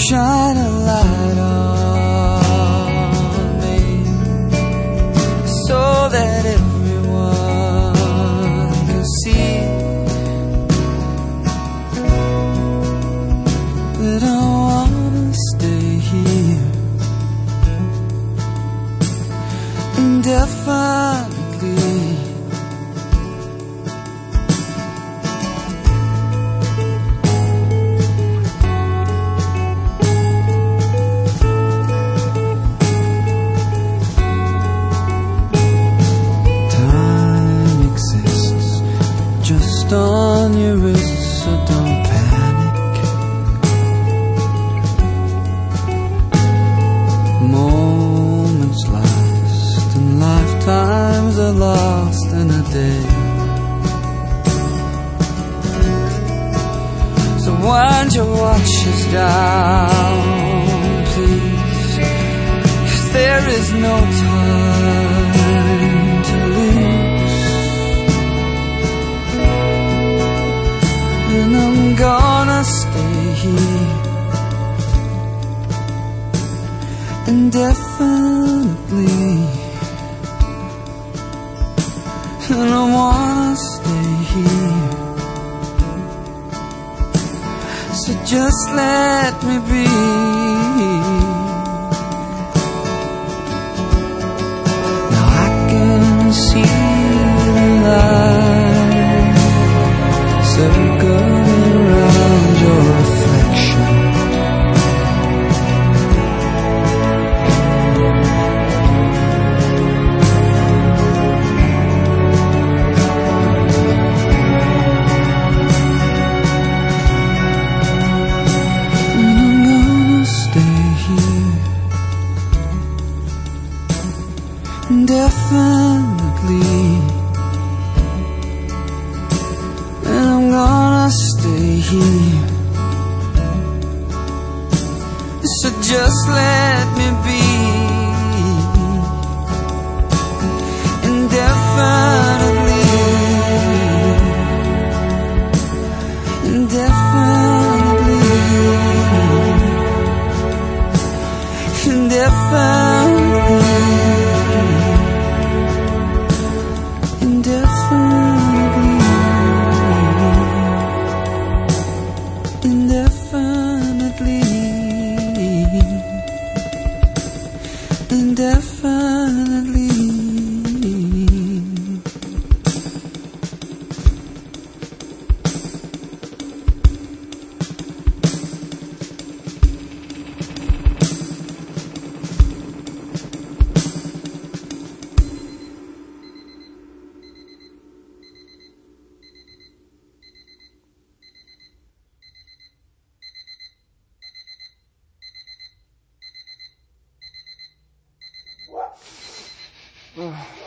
shine a light on me so that everyone can see that I wanna stay here indefinitely. On your wrist, so don't panic. Moments last and lifetimes are lost in a day. So wind your watches down, please, 'cause there is no time to lose. And I'm gonna stay here indefinitely. And I wanna stay here, so just let me be. Now I can see the light circling around your reflection. And I'm gonna stay here indefinitely. And I'm gonna stay here, so just let me be indefinitely, indefinitely, indefinitely, indefinitely. Indefinitely, indefinitely. Ugh.